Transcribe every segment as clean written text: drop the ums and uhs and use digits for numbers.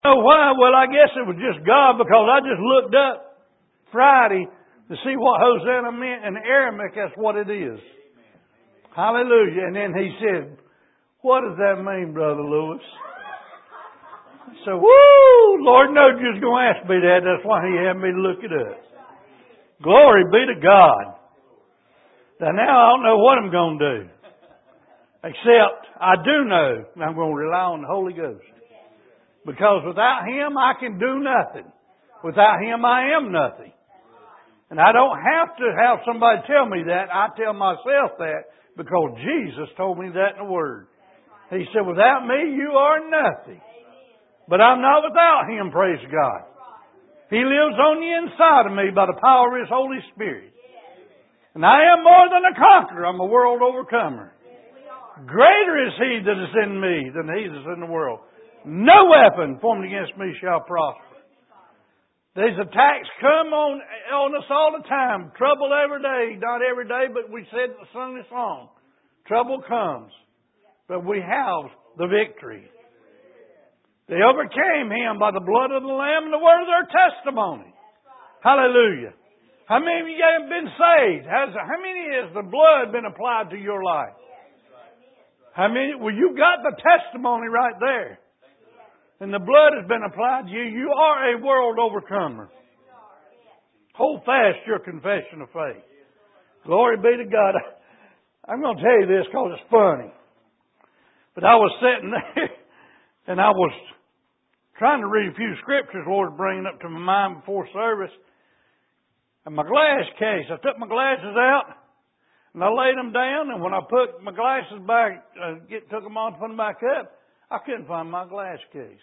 Oh, why? Well, I guess it was just God because I just looked up Friday to see what Hosanna meant in Aramaic. That's what it is. Hallelujah. And then he said, what does that mean, Brother Lewis? So, woo! Lord knows you was going to ask me that. That's why he had me to look it up. Glory be to God. Now I don't know what I'm going to do. Except I do know I'm going to rely on the Holy Ghost. Because without Him, I can do nothing. Without Him, I am nothing. And I don't have to have somebody tell me that. I tell myself that because Jesus told me that in the Word. He said, without me, you are nothing. But I'm not without Him, praise God. He lives on the inside of me by the power of His Holy Spirit. And I am more than a conqueror. I'm a world overcomer. Greater is He that is in me than he that is in the world. No weapon formed against me shall prosper. These attacks come on us all the time. Trouble every day. Not every day, but we sung this song. Trouble comes. But we have the victory. They overcame Him by the blood of the Lamb and the word of their testimony. Hallelujah. How many of you have been saved? How many has the blood been applied to your life? How many? Well, you got the testimony right there. And the blood has been applied to you. You are a world overcomer. Hold fast your confession of faith. Glory be to God. I'm going to tell you this because it's funny. But I was sitting there and I was trying to read a few scriptures the Lord was bringing up to my mind before service. And my glass case, I took my glasses out and I laid them down. And when I put my glasses back, took them on to put them back up, I couldn't find my glass case.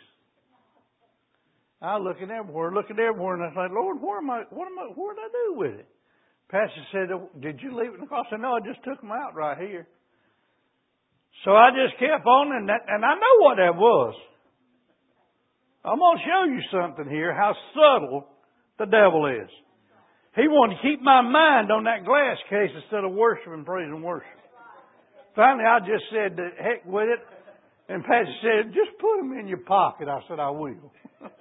I was looking everywhere, and I said, Lord, what did I do with it? Pastor said, did you leave it in the car? I said, no, I just took them out right here. So I just kept on, and I know what that was. I'm going to show you something here, how subtle the devil is. He wanted to keep my mind on that glass case instead of worshiping, praise and worship. Finally, I just said, the heck with it. And Pastor said, just put them in your pocket. I said, I will.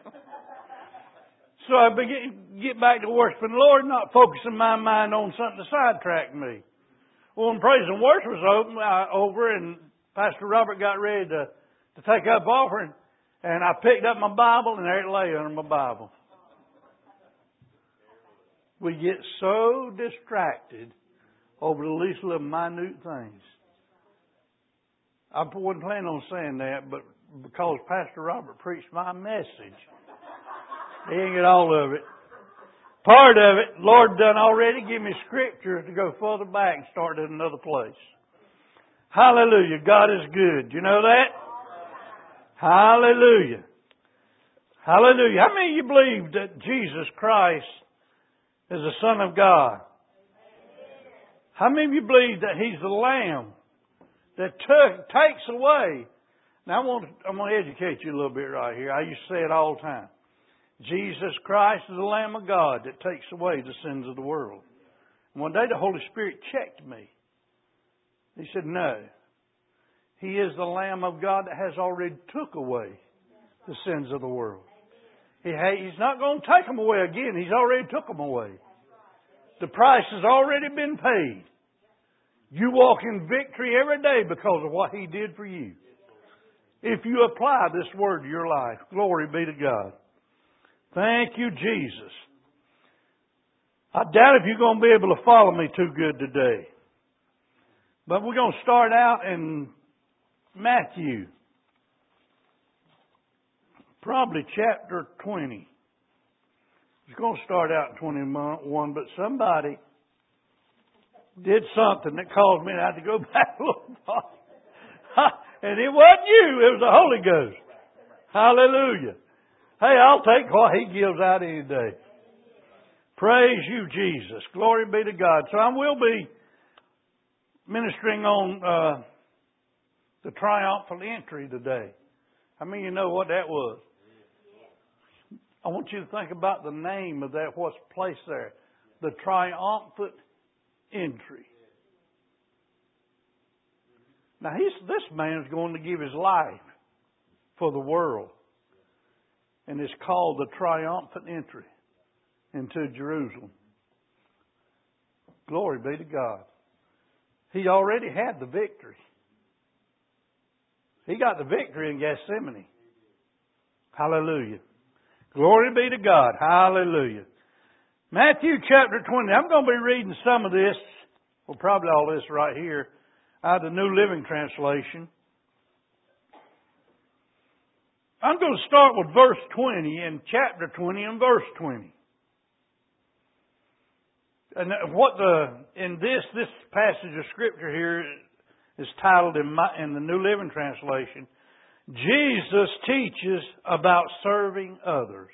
So I began to get back to worshiping the Lord, not focusing my mind on something to sidetrack me. Well, when praise and worship was over and Pastor Robert got ready to take up offering, and I picked up my Bible and there it lay under my Bible. We get so distracted over the least little minute things. I wasn't planning on saying that, but because Pastor Robert preached my message, he didn't get all of it. Part of it, Lord done already give me scripture to go further back and start at another place. Hallelujah. God is good. You know that? Hallelujah. Hallelujah. How many of you believe that Jesus Christ is the Son of God? How many of you believe that He's the Lamb that takes away? Now I'm going to educate you a little bit right here. I used to say it all the time. Jesus Christ is the Lamb of God that takes away the sins of the world. And one day the Holy Spirit checked me. He said, no. He is the Lamb of God that has already took away the sins of the world. He's not going to take them away again. He's already took them away. The price has already been paid. You walk in victory every day because of what He did for you. If you apply this word to your life, glory be to God. Thank you, Jesus. I doubt if you're going to be able to follow me too good today. But we're going to start out in Matthew. Probably chapter 20. It's going to start out in 21, but somebody did something that caused me to have to go back a little far. And it wasn't you, it was the Holy Ghost. Hallelujah. Hey, I'll take what He gives out any day. Praise you, Jesus. Glory be to God. So I will be ministering on the triumphal entry today. How many of you know what that was? I want you to think about the name of that, what's placed there. The triumphant entry. Now, this man's going to give his life for the world. And it's called the triumphant entry into Jerusalem. Glory be to God. He already had the victory. He got the victory in Gethsemane. Hallelujah. Glory be to God. Hallelujah. Matthew chapter 20. I'm going to be reading some of this, well, probably all this right here, out of the New Living Translation. I'm going to start with verse 20 in chapter 20 and verse 20. And this passage of Scripture here is titled in the New Living Translation, Jesus teaches about serving others.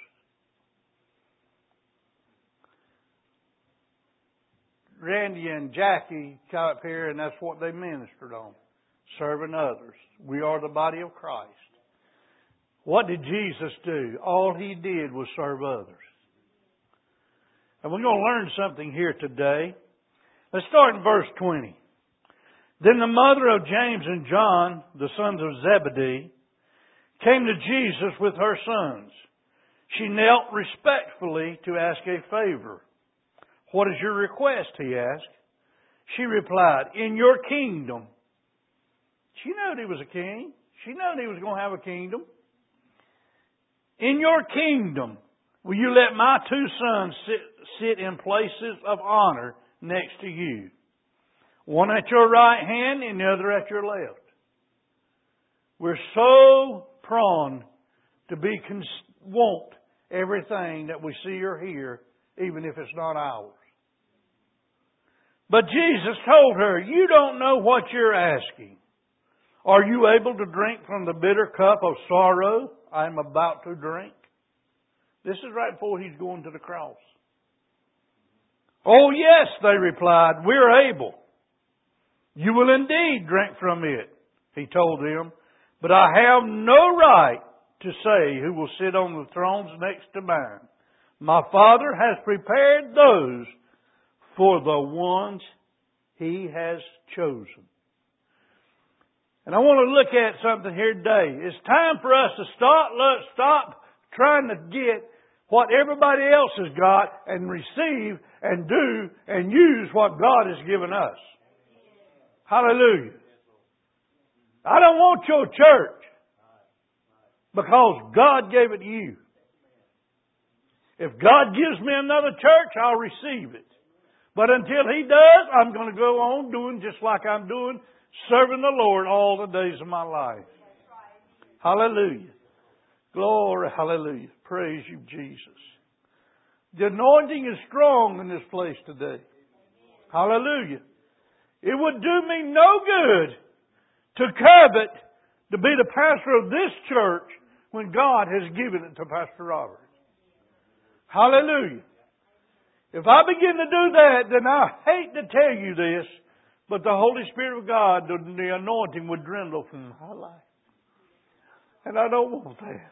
Randy and Jackie got up here, and that's what they ministered on. Serving others. We are the body of Christ. What did Jesus do? All He did was serve others. And we're going to learn something here today. Let's start in verse 20. Then the mother of James and John, the sons of Zebedee, came to Jesus with her sons. She knelt respectfully to ask a favor. What is your request? He asked. She replied, in your kingdom. She knew He was a king. She knew He was going to have a kingdom. In your kingdom, will you let my two sons sit in places of honor next to you? One at your right hand and the other at your left. We're so prone to want everything that we see or hear, even if it's not ours. But Jesus told her, you don't know what you're asking. Are you able to drink from the bitter cup of sorrow I am about to drink? This is right before He's going to the cross. Oh yes, they replied, we're able. You will indeed drink from it, He told them. But I have no right to say who will sit on the thrones next to mine. My Father has prepared those for the ones He has chosen. And I want to look at something here today. It's time for us to stop trying to get what everybody else has got and receive and do and use what God has given us. Hallelujah. I don't want your church because God gave it to you. If God gives me another church, I'll receive it. But until He does, I'm going to go on doing just like I'm doing, serving the Lord all the days of my life. Hallelujah. Glory, hallelujah. Praise you, Jesus. The anointing is strong in this place today. Hallelujah. It would do me no good to covet to be the pastor of this church when God has given it to Pastor Robert. Hallelujah. If I begin to do that, then I hate to tell you this, but the Holy Spirit of God, the anointing would dwindle from my life. And I don't want that.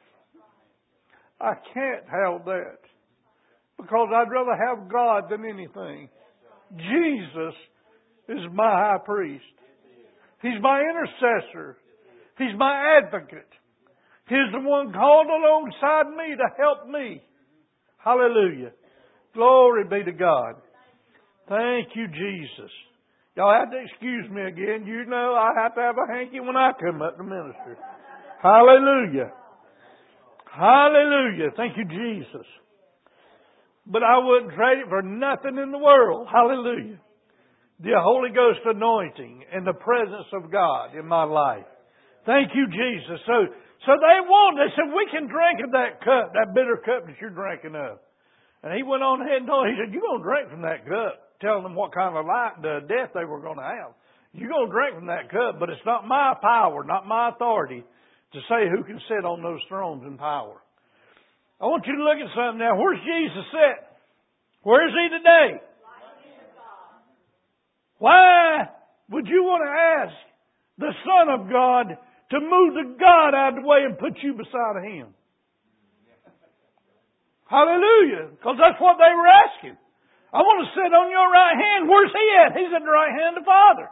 I can't have that. Because I'd rather have God than anything. Jesus is my high priest. He's my intercessor. He's my advocate. He's the one called alongside me to help me. Hallelujah. Glory be to God. Thank you, Jesus. Y'all have to excuse me again. You know I have to have a hanky when I come up to minister. Hallelujah. Hallelujah. Thank you, Jesus. But I wouldn't trade it for nothing in the world. Hallelujah. The Holy Ghost anointing and the presence of God in my life. Thank you, Jesus. So they said, we can drink of that cup, that bitter cup that you're drinking of. And He went on ahead and told them, He said, you're going to drink from that cup. Telling them what kind of death they were going to have. You're going to drink from that cup, but it's not my power, not my authority to say who can sit on those thrones in power. I want you to look at something now. Where's Jesus at? Where is He today? Why would you want to ask the Son of God to move the God out of the way and put you beside of Him? Hallelujah. Because that's what they were asking. I want to sit on your right hand. Where's He at? He's at the right hand of the Father.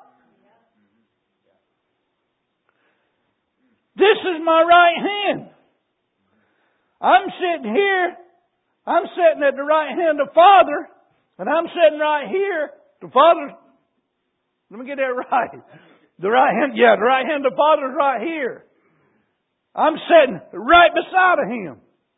This is my right hand. I'm sitting here. I'm sitting at the right hand of Father. And I'm sitting right here. The Father, let me get that right. The right hand, the right hand of Father is right here. I'm sitting right beside of Him.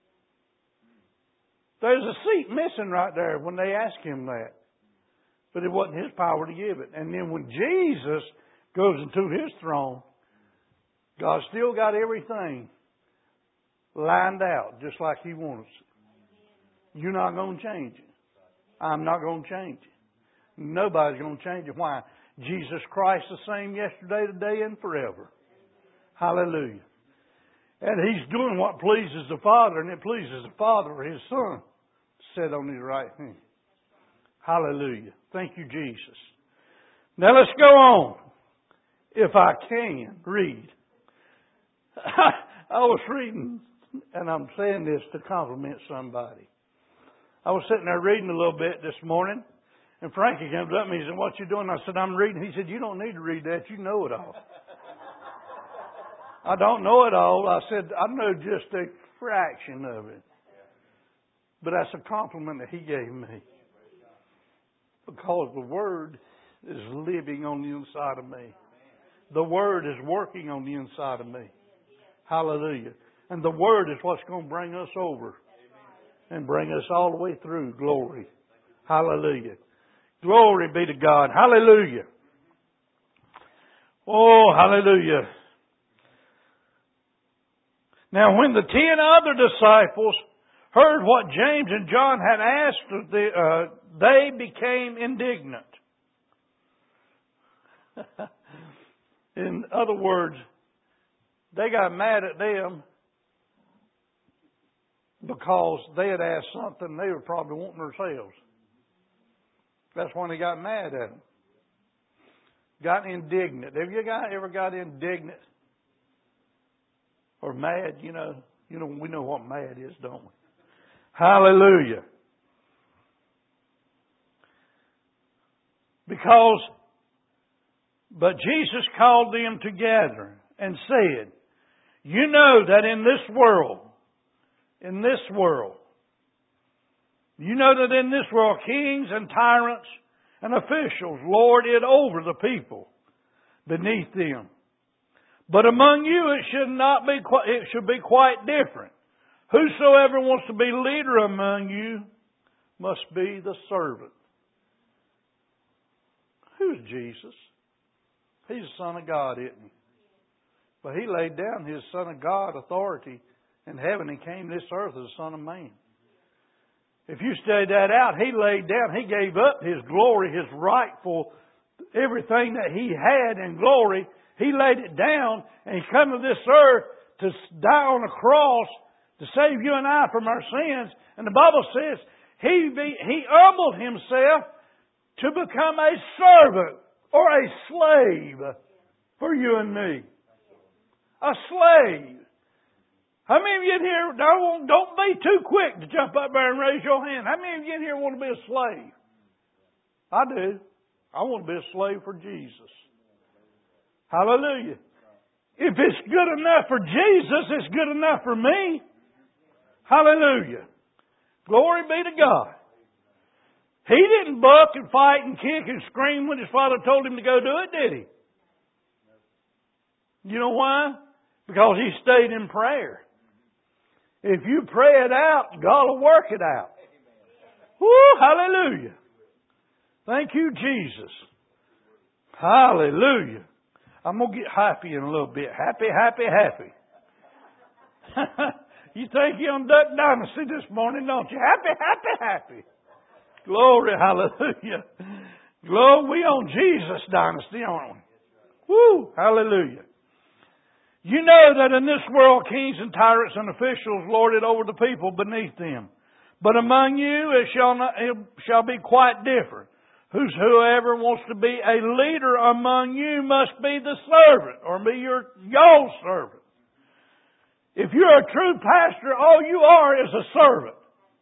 There's a seat missing right there when they asked Him that. But it wasn't His power to give it. And then when Jesus goes into His throne, God still got everything lined out just like He wants it. You're not going to change it. I'm not going to change it. Nobody's going to change it. Why? Jesus Christ the same yesterday, today, and forever. Hallelujah. And He's doing what pleases the Father, and it pleases the Father for His Son to sit on His right hand. Hallelujah. Thank you, Jesus. Now let's go on. If I can read. I was reading, and I'm saying this to compliment somebody. I was sitting there reading a little bit this morning, and Frankie comes up to me and said, "What you doing?" I said, "I'm reading." He said, "You don't need to read that. You know it all." I don't know it all. I said, "I know just a fraction of it." But that's a compliment that He gave me. Because the Word is living on the inside of me. The Word is working on the inside of me. Hallelujah. And the Word is what's going to bring us over. And bring us all the way through glory. Hallelujah. Glory be to God. Hallelujah. Oh, hallelujah. Now when the 10 other disciples heard what James and John had asked, they became indignant. In other words, they got mad at them because they had asked something they were probably wanting themselves. That's when they got mad at them. Got indignant. Have you ever got indignant or mad? You know, we know what mad is, don't we? Hallelujah. But Jesus called them together and said, "You know that in this world, kings and tyrants and officials lord it over the people beneath them. But among you it should be quite different. Whosoever wants to be leader among you must be the servant." Who's Jesus? He's the Son of God, isn't He? But He laid down His Son of God authority in heaven and came to this earth as a Son of Man. If you study that out, He laid down, He gave up His glory, His rightful, everything that He had in glory. He laid it down and He come to this earth to die on a cross to save you and I from our sins. And the Bible says He humbled Himself to become a servant or a slave for you and me. A slave. How many of you in here, don't be too quick to jump up there and raise your hand. How many of you in here want to be a slave? I do. I want to be a slave for Jesus. Hallelujah. If it's good enough for Jesus, it's good enough for me. Hallelujah. Glory be to God. He didn't buck and fight and kick and scream when His Father told Him to go do it, did He? You know why? Because He stayed in prayer. If you pray it out, God will work it out. Woo, hallelujah. Thank you, Jesus. Hallelujah. I'm going to get happy in a little bit. Happy, happy, happy. You think you're on Duck Dynasty this morning, don't you? Happy, happy, happy. Glory, hallelujah. Glory, we on Jesus Dynasty, aren't we? Woo, hallelujah. You know that in this world kings and tyrants and officials lord it over the people beneath them. But among you it shall be quite different. Whosoever wants to be a leader among you must be the servant, or be your servant. If you're a true pastor, all you are is a servant.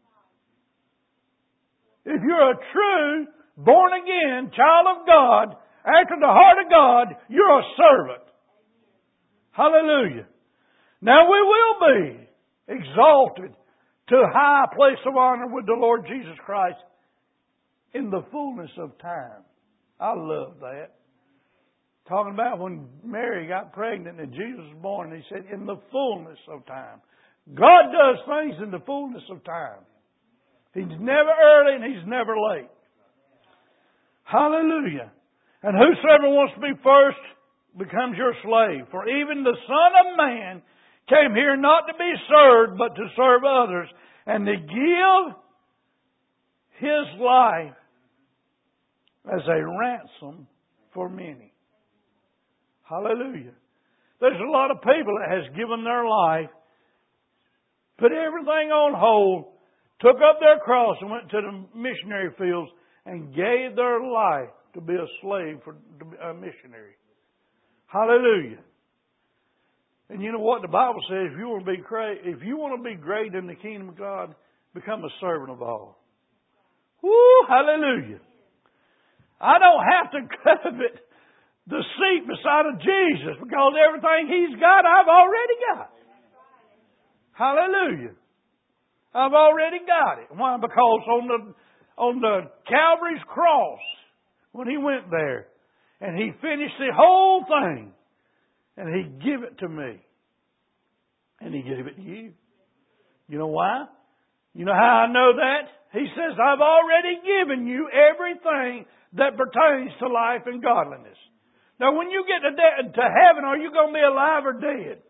If you're a true, born again child of God, after the heart of God, you're a servant. Hallelujah. Now we will be exalted to a high place of honor with the Lord Jesus Christ in the fullness of time. I love that. Talking about when Mary got pregnant and Jesus was born, he said, in the fullness of time. God does things in the fullness of time. He's never early and He's never late. Hallelujah. And whosoever wants to be first becomes your slave. For even the Son of Man came here not to be served, but to serve others, and to give His life as a ransom for many. Hallelujah. There's a lot of people that has given their life, put everything on hold, took up their cross and went to the missionary fields and gave their life to be a slave for a missionary. Hallelujah. And you know what the Bible says? If you want to be great in the kingdom of God, become a servant of all. Woo! Hallelujah. I don't have to covet the seat beside of Jesus because everything He's got, I've already got. Hallelujah. I've already got it. Why? Because on the Calvary's cross, when He went there, and He finished the whole thing, and He gave it to me. And He gave it to you. You know why? You know how I know that? He says, I've already given you everything that pertains to life and godliness. Now, when you get to heaven, are you going to be alive or dead?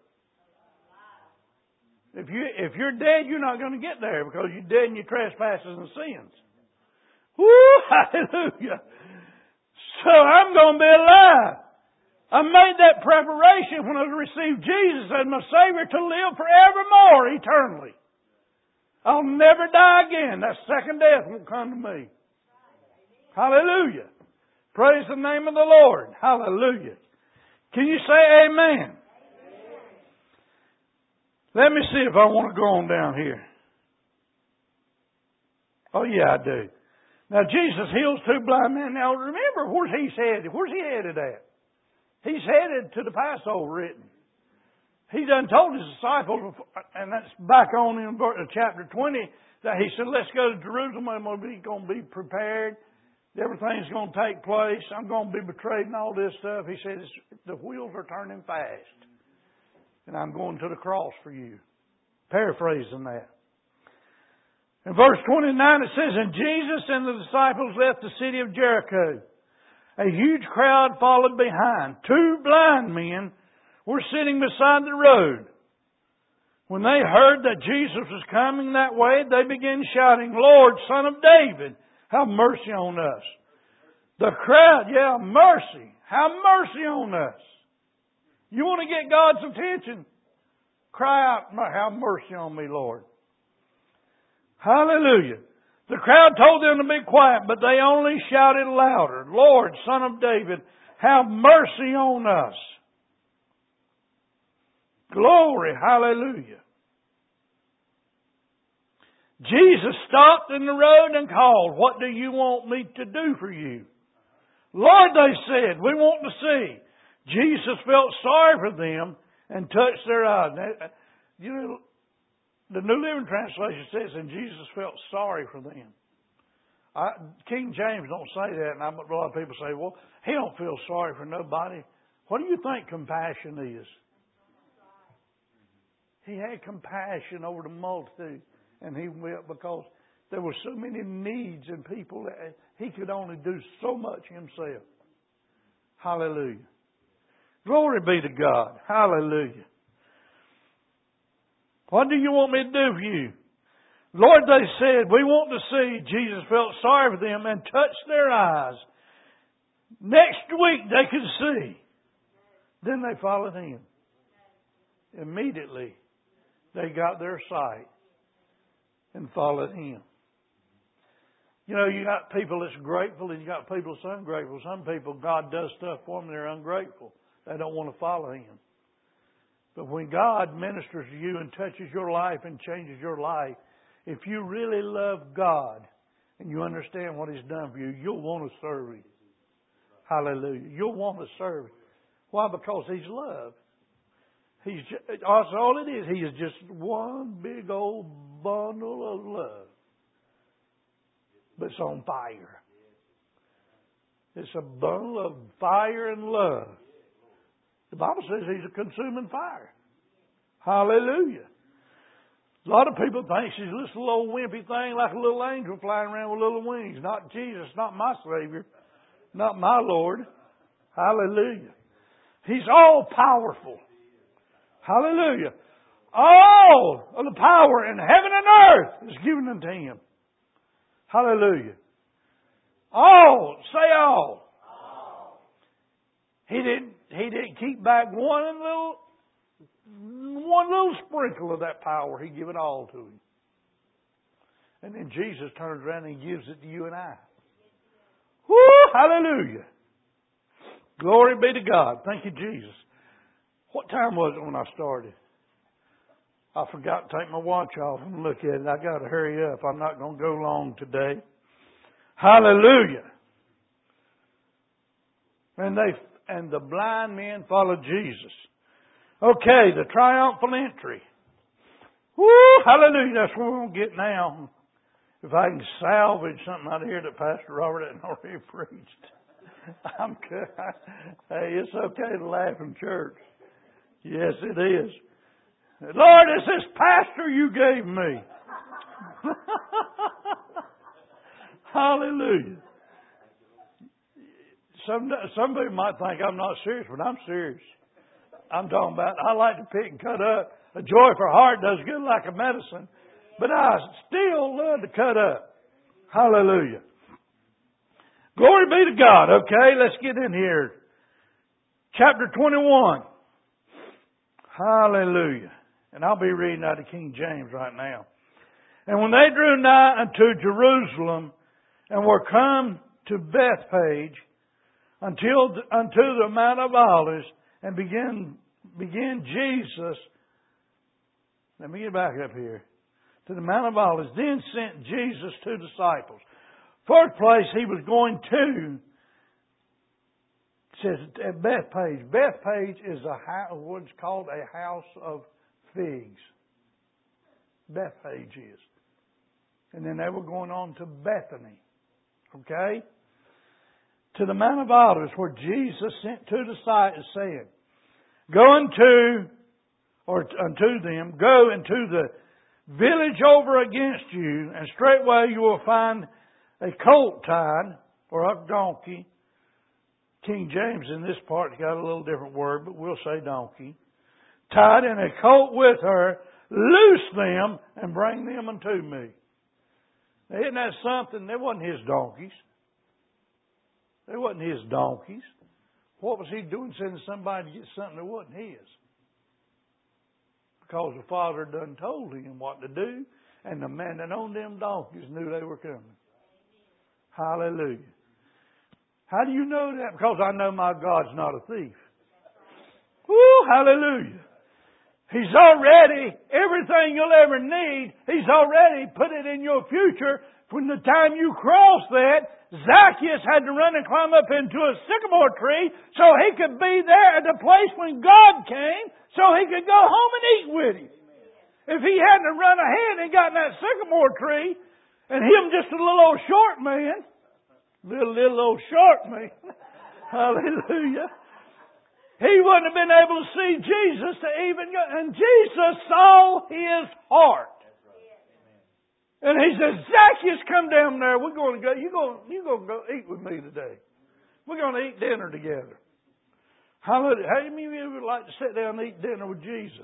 If you're dead, you're not going to get there because you're dead in your trespasses and sins. Woo! Hallelujah! So I'm going to be alive. I made that preparation when I received Jesus as my Savior to live forevermore, eternally. I'll never die again. That second death won't come to me. Hallelujah. Praise the name of the Lord. Hallelujah. Can you say amen? Let me see if I want to go on down here. Oh yeah, I do. Now Jesus heals two blind men. Now remember where's He headed? Where's He headed at? He's headed to the Passover eating. He done told His disciples, and that's back on in chapter 20, that He said, let's go to Jerusalem. I'm going to be prepared. Everything's going to take place. I'm going to be betrayed and all this stuff. He said, the wheels are turning fast. And I'm going to the cross for you. Paraphrasing that. In verse 29 it says, and Jesus and the disciples left the city of Jericho. A huge crowd followed behind. Two blind men were sitting beside the road. When they heard that Jesus was coming that way, they began shouting, Lord, Son of David, have mercy on us. The crowd yelled, mercy, have mercy on us. You want to get God's attention? Cry out, have mercy on me, Lord. Hallelujah. The crowd told them to be quiet, but they only shouted louder, Lord, Son of David, have mercy on us. Glory, hallelujah. Jesus stopped in the road and called, what do you want me to do for you? Lord, they said, we want to see. Jesus felt sorry for them and touched their eyes. Now, you know, the New Living Translation says, and Jesus felt sorry for them. King James don't say that, and a lot of people say, well, He don't feel sorry for nobody. What do you think compassion is? He had compassion over the multitude, and He wept because there were so many needs in people that He could only do so much Himself. Hallelujah. Glory be to God. Hallelujah. What do you want me to do for you? Lord, they said, we want to see. Jesus felt sorry for them and touched their eyes. Next week they could see. Then they followed Him. Immediately they got their sight and followed Him. You know, you got people that's grateful and you got people that's ungrateful. Some people, God does stuff for them, they're ungrateful. They don't want to follow Him. But when God ministers to you and touches your life and changes your life, if you really love God and you understand what He's done for you, you'll want to serve Him. Hallelujah. You'll want to serve Him. Why? Because He's love. That's all it is. He is just one big old bundle of love. But it's on fire. It's a bundle of fire and love. The Bible says He's a consuming fire. Hallelujah. A lot of people think she's this little old wimpy thing like a little angel flying around with little wings. Not Jesus, not my Savior, not my Lord. Hallelujah. He's all powerful. Hallelujah. All of the power in heaven and earth is given unto Him. Hallelujah. All. Say all. He didn't keep back one little sprinkle of that power. He gave it all to Him. And then Jesus turns around and gives it to you and I. Woo! Hallelujah. Glory be to God. Thank you, Jesus. What time was it when I started? I forgot to take my watch off and look at it. I got to hurry up. I'm not going to go long today. Hallelujah. And the blind men followed Jesus. Okay, the triumphal entry. Woo! Hallelujah. That's where we're going to get now. If I can salvage something out of here that Pastor Robert hadn't already preached. I'm good. Hey, it's okay to laugh in church. Yes, it is. Lord, it's this pastor you gave me. Hallelujah. Some people might think I'm not serious, but I'm serious. I'm talking about I like to pick and cut up. A joyful heart does good like a medicine. But I still love to cut up. Hallelujah. Glory be to God. Okay, let's get in here. Chapter 21. Hallelujah. And I'll be reading out of King James right now. And when they drew nigh unto Jerusalem and were come to Bethphage unto the Mount of Olives, and began Jesus. Let me get back up here. To the Mount of Olives. Then sent Jesus 2 disciples. First place He was going to, it says at Bethphage. Bethphage is what's called a house of figs. Bethphage is. And then they were going on to Bethany. Okay? To the Mount of Olives, where Jesus sent 2 disciples, saying, Go unto them, go into the village over against you, and straightway you will find a colt tied, or a donkey. King James in this part has got a little different word, but we'll say donkey. Tied, and a colt with her. Loose them and bring them unto me. Now, isn't that something? They wasn't His donkeys. They wasn't His donkeys. What was He doing sending somebody to get something that wasn't His? Because the Father done told Him what to do, and the man that owned them donkeys knew they were coming. Hallelujah. How do you know that? Because I know my God's not a thief. Woo, hallelujah. He's already, everything you'll ever need, He's already put it in your future. From the time you cross that, Zacchaeus had to run and climb up into a sycamore tree so he could be there at the place when God came, so he could go home and eat with Him. If he hadn't run ahead and gotten that sycamore tree, and him just a little old short man, little old short man, hallelujah, he wouldn't have been able to see Jesus to even go. And Jesus saw his heart. And He says, Zacchaeus, come down there. We're going to go. You're going to go eat with me today. We're going to eat dinner together. Hallelujah. How many of you would like to sit down and eat dinner with Jesus?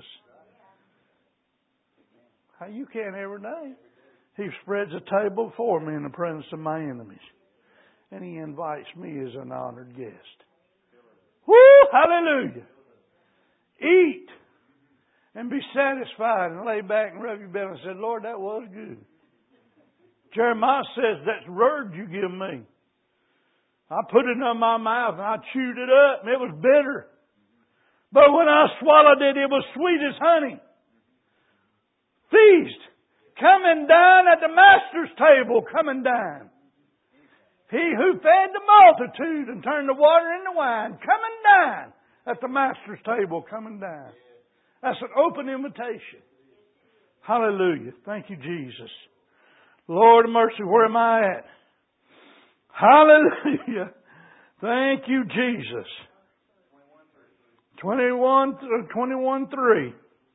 How you can't ever know. He spreads a table before me in the presence of my enemies. And He invites me as an honored guest. Woo! Hallelujah. Eat and be satisfied and lay back and rub your belly and say, Lord, that was good. Jeremiah says, that's the word you give me. I put it in my mouth and I chewed it up and it was bitter. But when I swallowed it, it was sweet as honey. Feast. Come and dine at the Master's table. Come and dine. He who fed the multitude and turned the water into wine. Come and dine at the Master's table. Come and dine. That's an open invitation. Hallelujah. Thank you, Jesus. Lord of mercy, where am I at? Hallelujah. Thank you, Jesus. 21:3.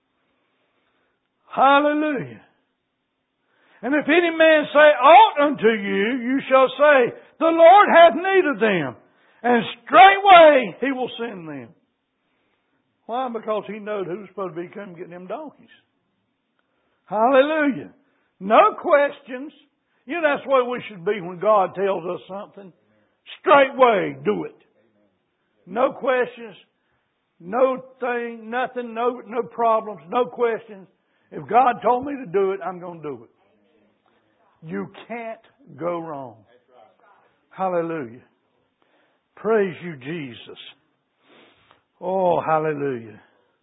Hallelujah. And if any man say aught unto you, you shall say, the Lord hath need of them, and straightway He will send them. Why? Because He knows who's supposed to be coming getting them donkeys. Hallelujah. No questions. You know, that's where we should be when God tells us something. Straightway, do it. No questions. No thing, nothing, no problems, no questions. If God told me to do it, I'm going to do it. You can't go wrong. Hallelujah. Praise you, Jesus. Oh, hallelujah.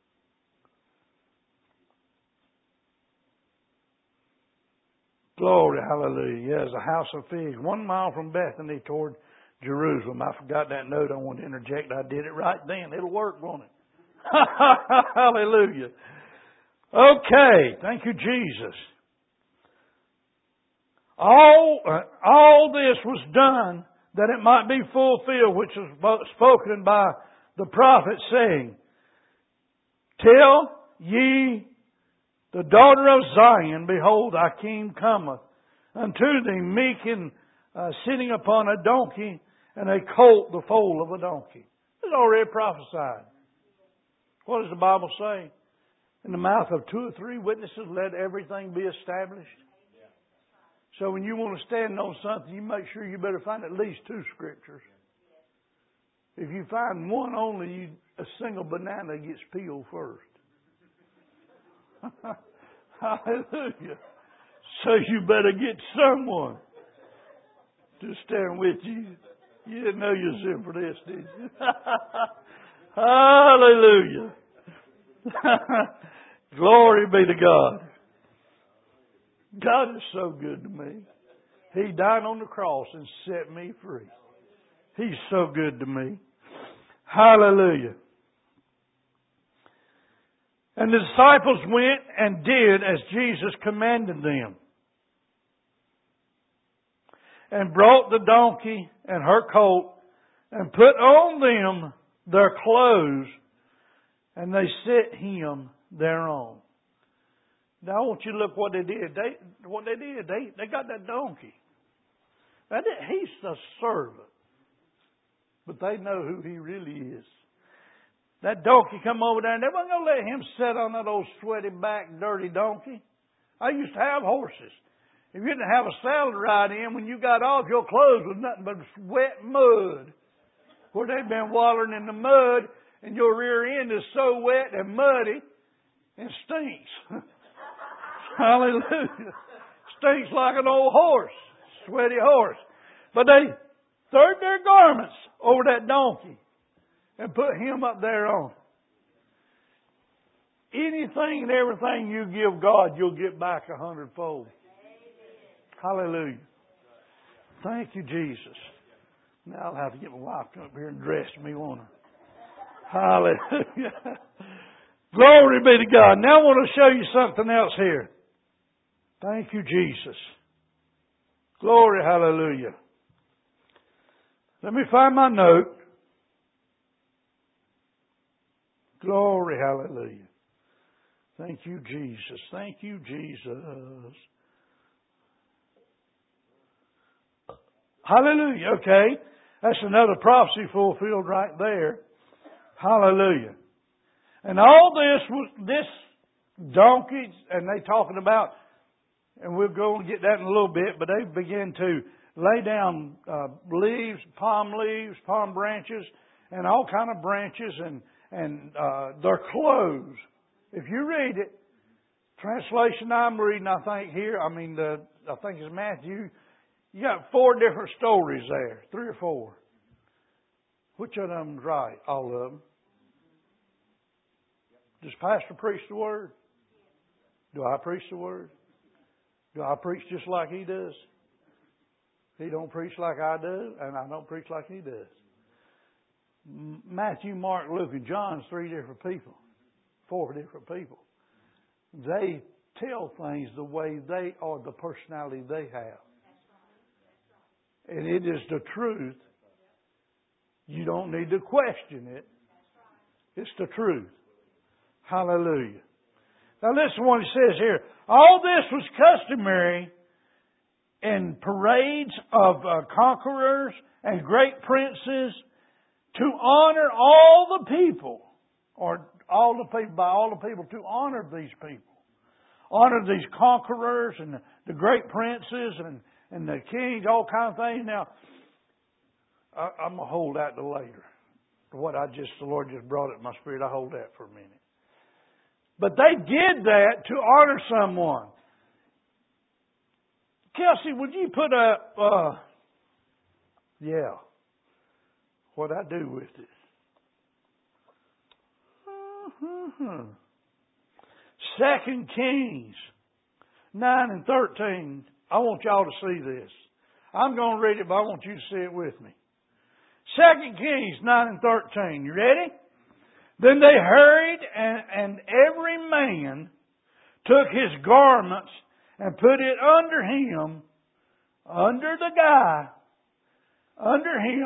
Glory, hallelujah. Yeah, there's a house of figs 1 mile from Bethany toward Jerusalem. I forgot that note. I wanted to interject. I did it right then. It'll work, won't it? Hallelujah. Okay. Thank you, Jesus. All this was done that it might be fulfilled, which was spoken by the prophet, saying, Tell ye the daughter of Zion, behold, thy king cometh unto thee, meek and sitting upon a donkey, and a colt the foal of a donkey. It's already prophesied. What does the Bible say? In the mouth of 2 or 3 witnesses, let everything be established. So when you want to stand on something, you make sure you better find at least 2 scriptures. If you find one only, a single banana gets peeled first. Hallelujah. So you better get someone to stand with you. You didn't know you was in for this, did you? Hallelujah. Glory be to God. God is so good to me. He died on the cross and set me free. He's so good to me. Hallelujah. And the disciples went and did as Jesus commanded them, and brought the donkey and her colt, and put on them their clothes, and they set him thereon. Now I want you to look what they did. They got that donkey. He's a servant, but they know who he really is. That donkey come over there, and they wasn't going to let him sit on that old sweaty back, dirty donkey. I used to have horses. If you didn't have a saddle to ride in, when you got off, your clothes was nothing but wet mud. Where they'd been wallowing in the mud, and your rear end is so wet and muddy, and stinks. Hallelujah. Stinks like an old horse, sweaty horse. But they threw their garments over that donkey and put him up there on. Anything and everything you give God, you'll get back 100-fold. Hallelujah. Thank you, Jesus. Now I'll have to get my wife to come up here and dress me, won't I? Hallelujah. Glory be to God. Now I want to show you something else here. Thank you, Jesus. Glory, hallelujah. Let me find my note. Glory, hallelujah. Thank you, Jesus. Thank you, Jesus. Hallelujah. Okay. That's another prophecy fulfilled right there. Hallelujah. And all this donkey, and they talking about, and we'll go and get that in a little bit, but they begin to lay down leaves, palm branches, and all kind of branches, and their clothes. If you read it, translation I'm reading, I think here, I think it's Matthew, you got 4 different stories there, 3 or 4. Which of them's right? All of them. Does Pastor preach the Word? Do I preach the Word? Do I preach just like he does? He don't preach like I do, and I don't preach like he does. Matthew, Mark, Luke, and John's 3 different people. 4 different people. They tell things the way they are, the personality they have. And it is the truth. You don't need to question it. It's the truth. Hallelujah. Now listen to what it says here. All this was customary in parades of conquerors and great princes to honor all the people, or all the people, by all the people, to honor these people. Honor these conquerors and the great princes and the kings, all kinds of things. Now, I'm going to hold that to later. What the Lord just brought it in my spirit, I hold that for a minute. But they did that to honor someone. Kelsey, would you put up, what I do with it? 2 Kings 9 and 13. I want y'all to see this. I'm going to read it, but I want you to see it with me. 2 Kings 9 and 13. You ready? Then they hurried, and every man took his garments and put it under him, under the guy, under him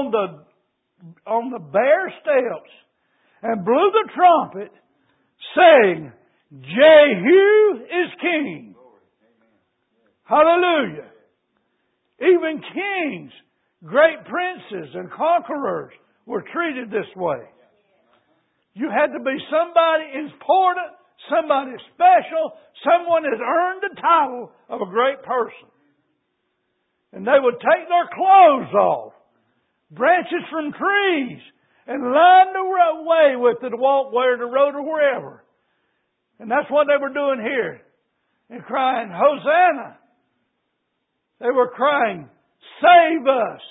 on the bare steps, and blew the trumpet, saying, Jehu is king. Hallelujah. Even kings, great princes, and conquerors were treated this way. You had to be somebody important, somebody special, someone that earned the title of a great person. And they would take their clothes off, branches from trees, and line the way with it to walk where the road or wherever. And that's what they were doing here. And crying, Hosanna. They were crying, save us.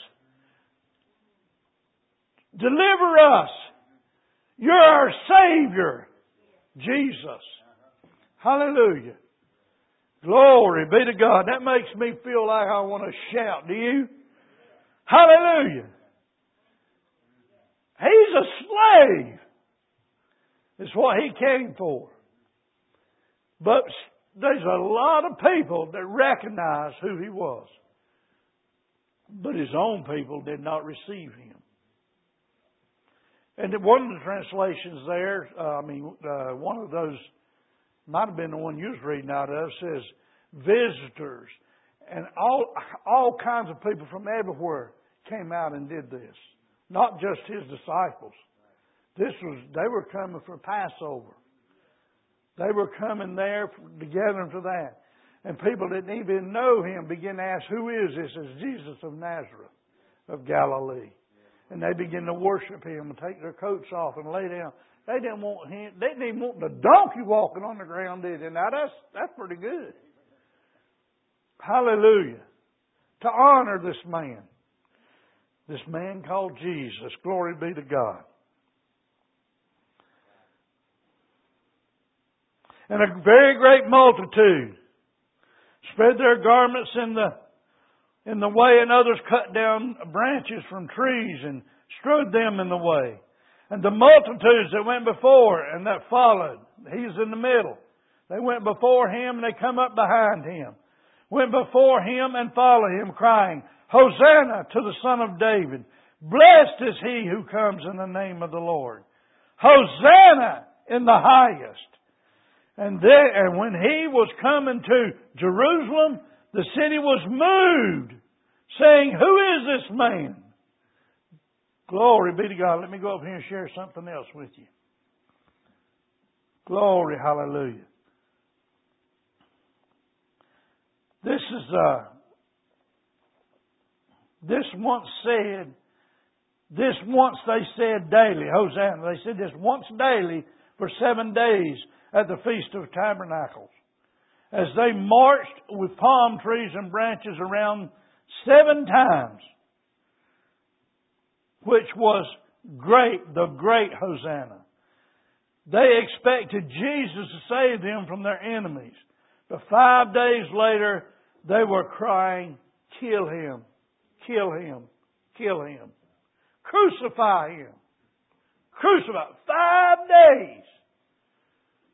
Deliver us. You're our Savior, Jesus. Hallelujah. Glory be to God. That makes me feel like I want to shout. Do you? Hallelujah. He's a slave. It's what He came for. But there's a lot of people that recognize who He was. But His own people did not receive Him. And one of the translations there, one of those, might have been the one you was reading out of, says visitors. And all kinds of people from everywhere came out and did this. Not just His disciples. They were coming for Passover. They were coming there together for that. And people that didn't even know Him began to ask, who is this? It's Jesus of Nazareth, of Galilee. And they begin to worship Him and take their coats off and lay down. They didn't want Him. They didn't even want the donkey walking on the ground, did they? Now that's pretty good. Hallelujah. To honor this man called Jesus. Glory be to God. And a very great multitude spread their garments in the way, and others cut down branches from trees and strewed them in the way. And the multitudes that went before and that followed, He's in the middle. They went before Him and they come up behind Him. Went before Him and followed Him, crying, Hosanna to the Son of David. Blessed is He who comes in the name of the Lord. Hosanna in the highest. And when He was coming to Jerusalem, the city was moved, saying, who is this man? Glory be to God. Let me go up here and share something else with you. Glory, hallelujah. This once they said daily, Hosanna. They said this once daily for 7 days at the Feast of Tabernacles. As they marched with palm trees and branches around 7 times, which was the great Hosanna. They expected Jesus to save them from their enemies. But 5 days later, they were crying, kill Him, kill Him, kill Him. Crucify Him. Crucify. 5 days.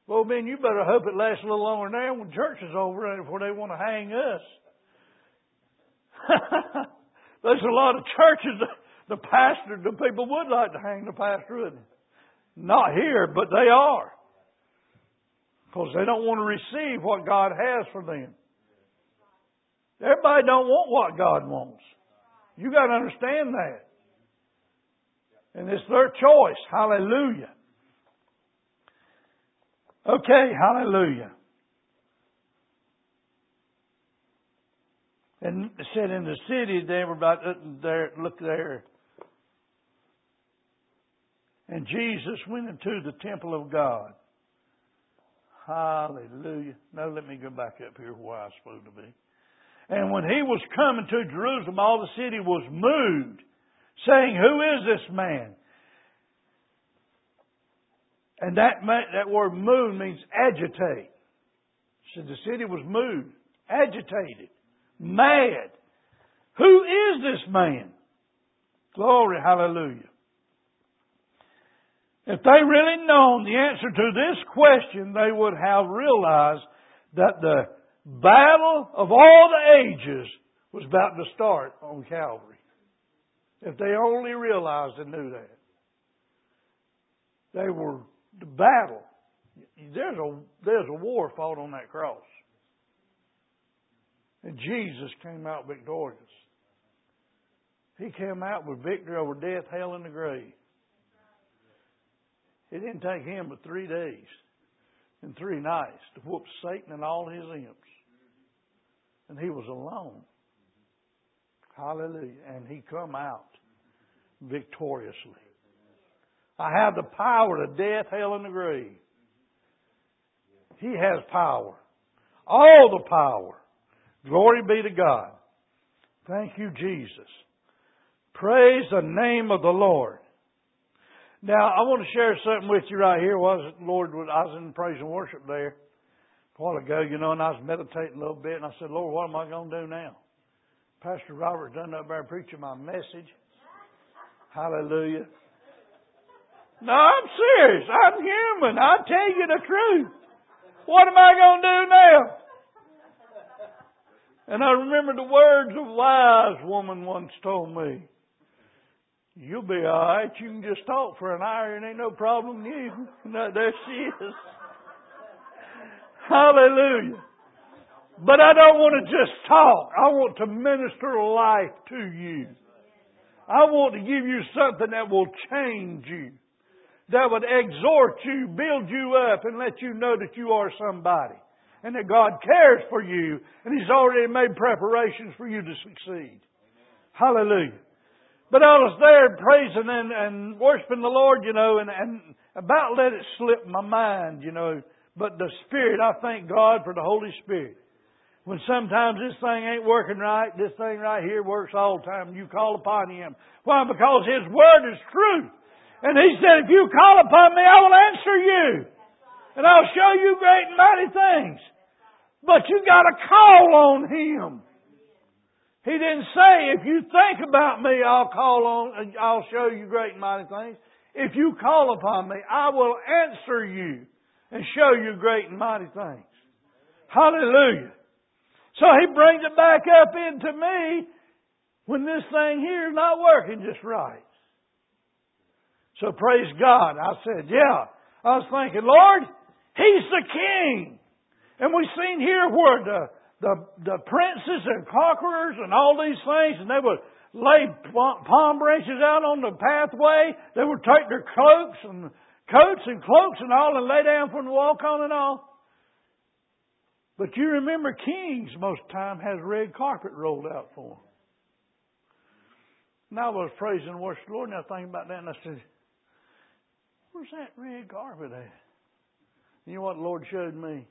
Well, man, you better hope it lasts a little longer than that when church is over before they want to hang us. There's a lot of churches, the people would like to hang the pastor, wouldn't they? Not here, but they are. Because they don't want to receive what God has for them. Everybody don't want what God wants. You got to understand that. And it's their choice. Hallelujah. Okay, hallelujah. And it said in the city, they were about there, look there. And Jesus went into the temple of God. Hallelujah. Now let me go back up here where I was supposed to be. And when he was coming to Jerusalem, all the city was moved, saying, "Who is this man?" And that word "moved" means agitate. So the city was moved, agitated, mad. Who is this man? Glory, hallelujah. If they really known the answer to this question, they would have realized that the battle of all the ages was about to start on Calvary. If they only realized and knew that. They were the battle. There's a war fought on that cross. And Jesus came out victorious. He came out with victory over death, hell, and the grave. It didn't take him but 3 days and 3 nights to whoop Satan and all his imps. And he was alone. Hallelujah. And he come out victoriously. I have the power to death, hell, and the grave. He has power. All the power. Glory be to God. Thank you, Jesus. Praise the name of the Lord. Now, I want to share something with you right here. I was in praise and worship there a while ago, and I was meditating a little bit, and I said, Lord, what am I going to do now? Pastor Robert's done up there preaching my message. Hallelujah. No, I'm serious. I'm human. I'll tell you the truth. What am I going to do now? And I remember the words of a wise woman once told me. You'll be all right. You can just talk for an hour and ain't no problem with you. No, there she is. Hallelujah. But I don't want to just talk. I want to minister life to you. I want to give you something that will change you. That would exhort you, build you up, and let you know that you are somebody. And that God cares for you. And He's already made preparations for you to succeed. Hallelujah. But I was there praising and worshiping the Lord, and about let it slip my mind, But the Spirit, I thank God for the Holy Spirit. When sometimes this thing ain't working right, this thing right here works all the time. You call upon Him. Why? Because His Word is truth. And He said, if you call upon me, I will answer you. And I'll show you great and mighty things. But you got to call on Him. He didn't say, if you think about me, I'll show you great and mighty things. If you call upon me, I will answer you and show you great and mighty things. Hallelujah. So He brings it back up into me when this thing here is not working just right. So praise God. I said, yeah. I was thinking, Lord, He's the King. And we've seen here where the princes and conquerors and all these things, and they would lay palm branches out on the pathway. They would take their coats and cloaks and all and lay down for them to walk on and all. But you remember kings most of the time has red carpet rolled out for them. And I was praising and worshiping the Lord, and I was thinking about that, and I said, where's that red carpet at? You know what the Lord showed me?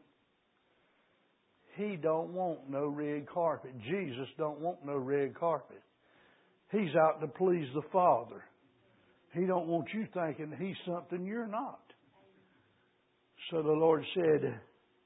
He don't want no red carpet. Jesus don't want no red carpet. He's out to please the Father. He don't want you thinking He's something you're not. So the Lord said,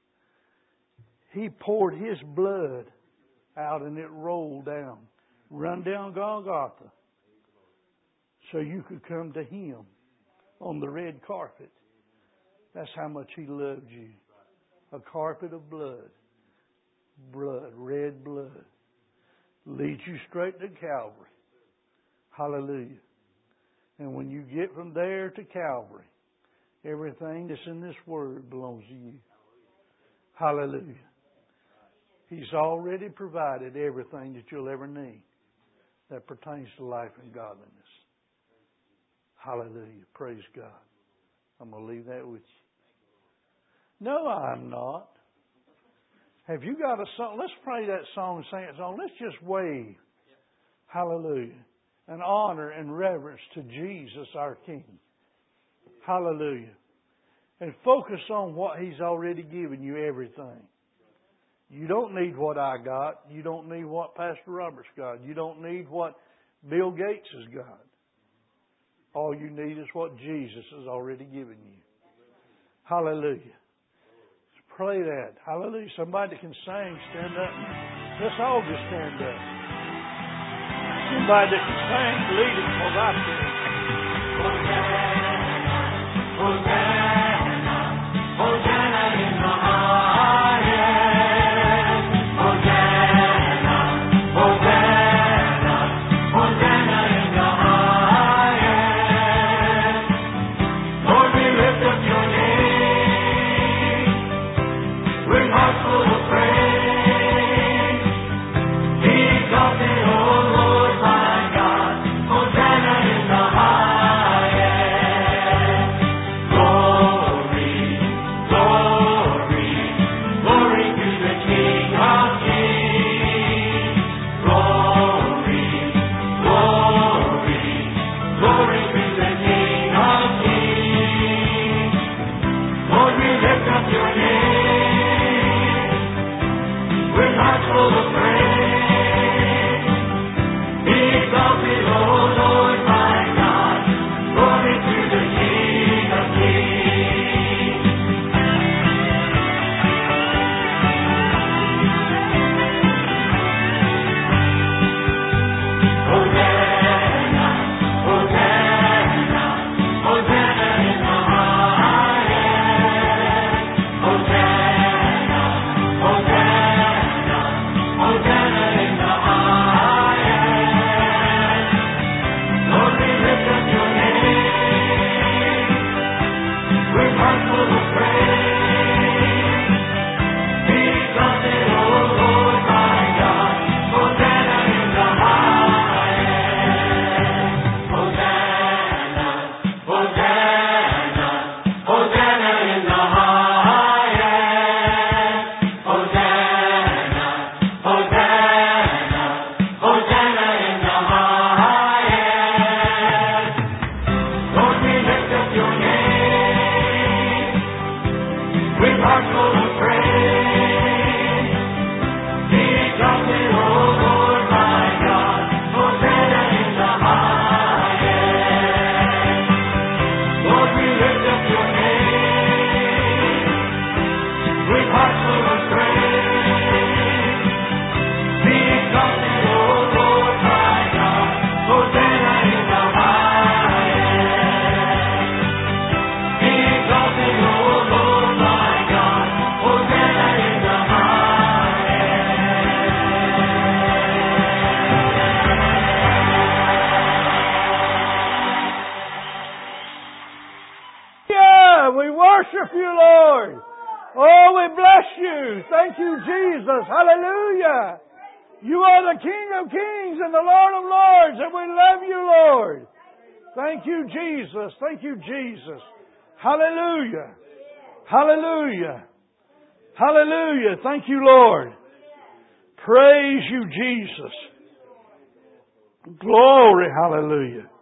He poured His blood out and it rolled down. Run down Golgotha. So you could come to Him on the red carpet. That's how much He loved you. A carpet of blood. Blood, red blood. Leads you straight to Calvary. Hallelujah. And when you get from there to Calvary, everything that's in this Word belongs to you. Hallelujah. He's already provided everything that you'll ever need that pertains to life and godliness. Hallelujah. Praise God. I'm going to leave that with you. No, I'm not. Have you got a song? Let's pray that song and sing that song. Let's just wave. Hallelujah. And honor and reverence to Jesus our King. Hallelujah. And focus on what He's already given you, everything. You don't need what I got. You don't need what Pastor Robert's got. You don't need what Bill Gates has got. All you need is what Jesus has already given you. Hallelujah. Pray that. Hallelujah. Somebody that can sing, stand up. Let's all just stand up. Somebody that can sing, lead it for I sing. Hosanna, Hosanna, Hosanna in the highest. Hosanna, Hosanna, Hosanna in the highest. Lord, we lift up your name with hearts full of praise. Be exalted, O Lord my God. Hosanna in the highest. Glory, glory, glory to the King of Kings. Glory, glory, glory to the King of Kings. Lord, we lift up your name with hearts full of praise. Be exalted, O Lord my God. Glory to the King of Kings. Hosanna, Hosanna, Hosanna in the highest. Hosanna, Hosanna, Hosanna in the highest. Lord, we lift up your name with hearts full of praise. Be exalted, O Lord my God. Hosanna in the highest. Hosanna, Hosanna, Hosanna in the highest. Hosanna, Hosanna, Hosanna in the highest. Lord, we lift up your name with hearts full of praise. Be exalted, O Lord my God. Hosanna in the highest. Lord, we lift up your name with hearts full of praise. Be exalted, O Lord my God. Hosanna in the highest. Be exalted, O Lord my God. Hosanna in the highest. Yeah, we worship you, Lord. Oh, we bless you. Thank you, Jesus. Hallelujah. You are the King of Kings and the Lord of Lords, and we love you, Lord. Thank you, Jesus. Thank you, Jesus. Hallelujah. Hallelujah. Hallelujah. Thank you, Lord. Praise you, Jesus. Glory. Hallelujah.